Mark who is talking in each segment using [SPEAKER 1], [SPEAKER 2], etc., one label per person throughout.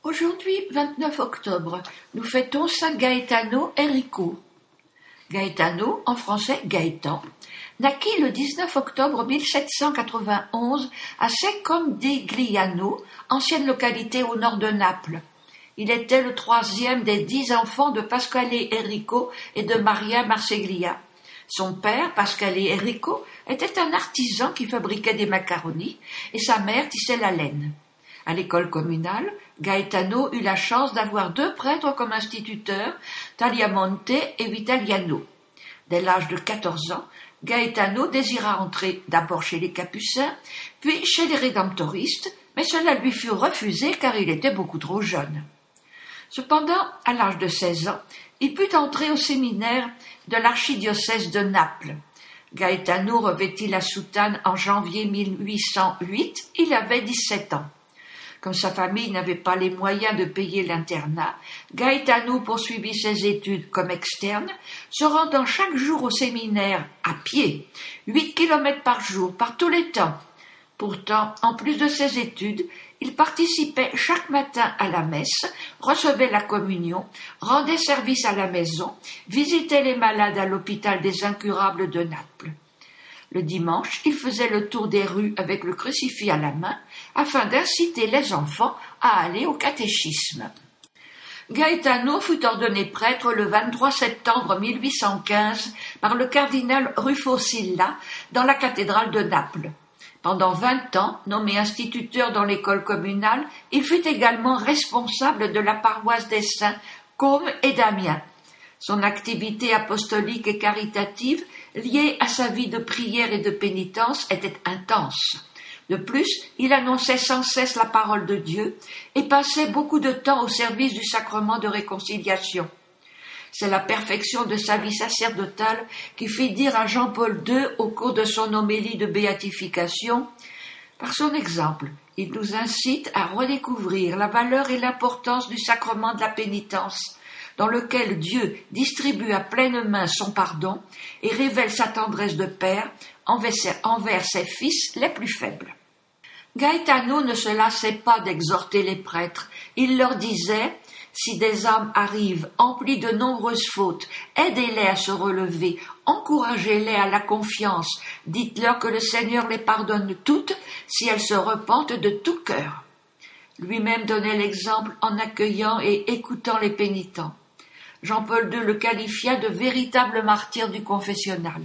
[SPEAKER 1] Aujourd'hui, 29 octobre, nous fêtons Saint Gaetano Enrico. Gaetano, en français Gaëtan, naquit le 19 octobre 1791 à Secondigliano, ancienne localité au nord de Naples. Il était le troisième des 10 enfants de Pasquale Enrico et de Maria Marceglia. Son père, Pasquale Enrico, était un artisan qui fabriquait des macaronis et sa mère tissait la laine. À l'école communale, Gaetano eut la chance d'avoir 2 prêtres comme instituteurs, Tagliamonte et Vitaliano. Dès l'âge de 14 ans, Gaetano désira entrer d'abord chez les Capucins, puis chez les Rédemptoristes, mais cela lui fut refusé car il était beaucoup trop jeune. Cependant, à l'âge de 16 ans, il put entrer au séminaire de l'archidiocèse de Naples. Gaetano revêtit la soutane en janvier 1808, il avait 17 ans. Comme sa famille n'avait pas les moyens de payer l'internat, Gaetano poursuivit ses études comme externe, se rendant chaque jour au séminaire à pied, 8 kilomètres par jour, par tous les temps. Pourtant, en plus de ses études, il participait chaque matin à la messe, recevait la communion, rendait service à la maison, visitait les malades à l'hôpital des Incurables de Naples. Le dimanche, il faisait le tour des rues avec le crucifix à la main, afin d'inciter les enfants à aller au catéchisme. Gaetano fut ordonné prêtre le 23 septembre 1815 par le cardinal Rufo Silla dans la cathédrale de Naples. Pendant 20 ans, nommé instituteur dans l'école communale, il fut également responsable de la paroisse des saints Côme et Damien. Son activité apostolique et caritative, liée à sa vie de prière et de pénitence, était intense. De plus, il annonçait sans cesse la parole de Dieu et passait beaucoup de temps au service du sacrement de réconciliation. C'est la perfection de sa vie sacerdotale qui fit dire à Jean-Paul II au cours de son homélie de béatification: par son exemple, il nous incite à redécouvrir la valeur et l'importance du sacrement de la pénitence, dans lequel Dieu distribue à pleine main son pardon et révèle sa tendresse de père envers ses fils les plus faibles. Gaetano ne se lassait pas d'exhorter les prêtres. Il leur disait: si des âmes arrivent emplies de nombreuses fautes, aidez-les à se relever, encouragez-les à la confiance, dites-leur que le Seigneur les pardonne toutes si elles se repentent de tout cœur. Lui-même donnait l'exemple en accueillant et écoutant les pénitents. Jean-Paul II le qualifia de véritable martyr du confessionnal.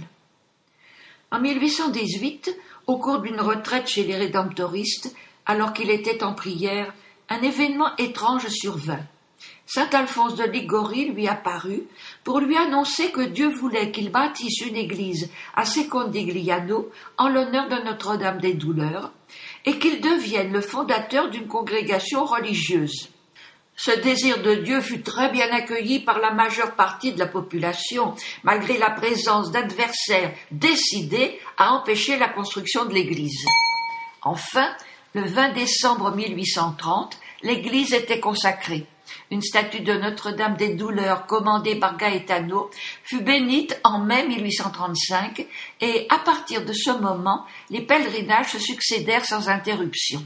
[SPEAKER 1] En 1818, au cours d'une retraite chez les Rédemptoristes, alors qu'il était en prière, un événement étrange survint. Saint Alphonse de Liguori lui apparut pour lui annoncer que Dieu voulait qu'il bâtisse une église à Secondigliano en l'honneur de Notre-Dame des Douleurs et qu'il devienne le fondateur d'une congrégation religieuse. Ce désir de Dieu fut très bien accueilli par la majeure partie de la population, malgré la présence d'adversaires décidés à empêcher la construction de l'église. Enfin, le 20 décembre 1830, l'église était consacrée. Une statue de Notre-Dame des Douleurs commandée par Gaetano fut bénite en mai 1835 et à partir de ce moment, les pèlerinages se succédèrent sans interruption.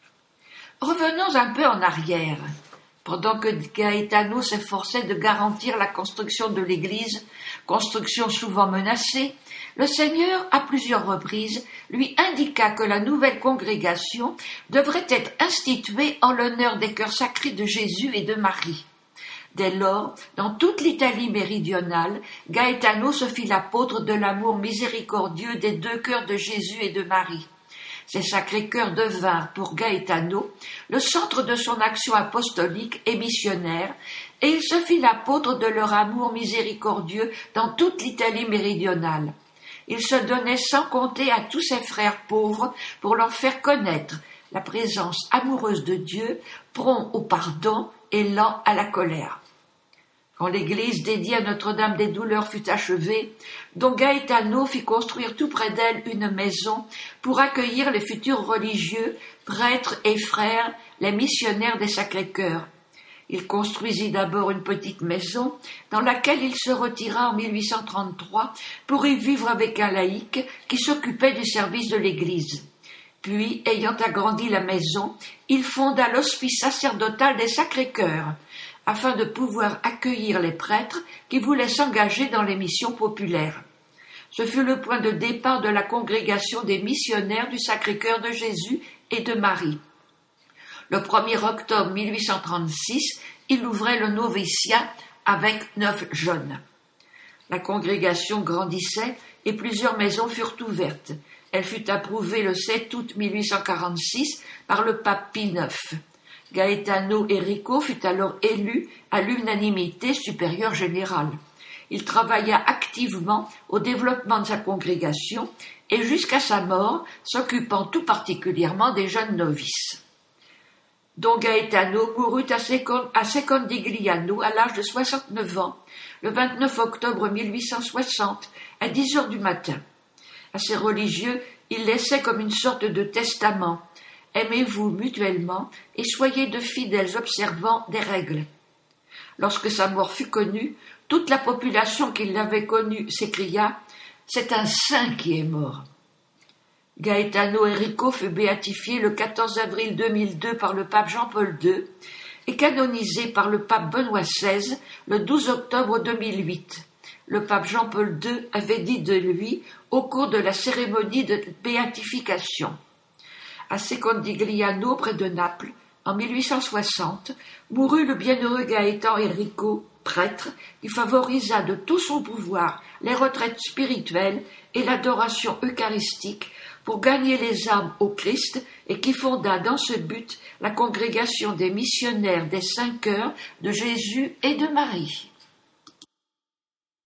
[SPEAKER 1] Revenons un peu en arrière. Pendant que Gaetano s'efforçait de garantir la construction de l'église, construction souvent menacée, le Seigneur, à plusieurs reprises, lui indiqua que la nouvelle congrégation devrait être instituée en l'honneur des cœurs sacrés de Jésus et de Marie. Dès lors, dans toute l'Italie méridionale, Gaetano se fit l'apôtre de l'amour miséricordieux des 2 cœurs de Jésus et de Marie. Ces sacrés cœurs devinrent pour Gaetano le centre de son action apostolique et missionnaire, et il se fit l'apôtre de leur amour miséricordieux dans toute l'Italie méridionale. Il se donnait sans compter à tous ses frères pauvres pour leur faire connaître la présence amoureuse de Dieu, prompt au pardon et lent à la colère. Quand l'église dédiée à Notre-Dame des Douleurs fut achevée, Don Gaetano fit construire tout près d'elle une maison pour accueillir les futurs religieux, prêtres et frères, les missionnaires des Sacrés-Cœurs. Il construisit d'abord une petite maison dans laquelle il se retira en 1833 pour y vivre avec un laïc qui s'occupait du service de l'église. Puis, ayant agrandi la maison, il fonda l'hospice sacerdotal des Sacrés-Cœurs, afin de pouvoir accueillir les prêtres qui voulaient s'engager dans les missions populaires. Ce fut le point de départ de la congrégation des missionnaires du Sacré-Cœur de Jésus et de Marie. Le 1er octobre 1836, il ouvrait le noviciat avec 9 jeunes. La congrégation grandissait et plusieurs maisons furent ouvertes. Elle fut approuvée le 7 août 1846 par le pape Pie IX. Gaetano Enrico fut alors élu à l'unanimité supérieur général. Il travailla activement au développement de sa congrégation et jusqu'à sa mort, s'occupant tout particulièrement des jeunes novices. Don Gaetano mourut à Secondigliano à l'âge de 69 ans, le 29 octobre 1860, à 10 heures du matin. À ses religieux, il laissait comme une sorte de testament. Aimez-vous mutuellement et soyez de fidèles observants des règles. Lorsque sa mort fut connue, toute la population qui l'avait connu s'écria « C'est un saint qui est mort ». Gaetano Enrico fut béatifié le 14 avril 2002 par le pape Jean-Paul II et canonisé par le pape Benoît XVI le 12 octobre 2008. Le pape Jean-Paul II avait dit de lui au cours de la cérémonie de béatification. À Secondigliano, près de Naples, en 1860, mourut le bienheureux Gaetano Enrico, prêtre, qui favorisa de tout son pouvoir les retraites spirituelles et l'adoration eucharistique pour gagner les âmes au Christ et qui fonda dans ce but la congrégation des missionnaires des 5 Cœurs de Jésus et de Marie.